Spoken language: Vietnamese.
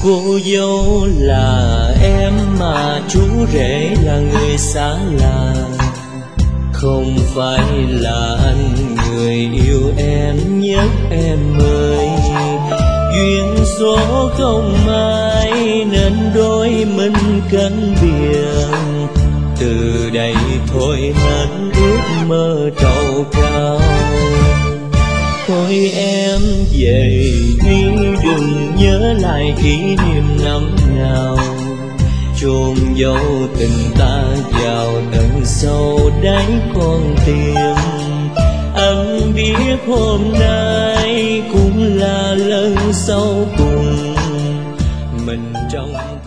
Cô dâu là em mà chú rể là người xa lạ. Không phải là anh người yêu em nhất em ơi. Duyên số không mai nên đôi mình cánh biệt. Từ đây thôi hết ước mơ trầu cao. Thôi em về đi đừng nhớ lại kỷ niệm năm nào. Chôn dấu tình ta vào tận sâu đáy con tim. Anh biết hôm nay cũng là lần sau cùng mình trong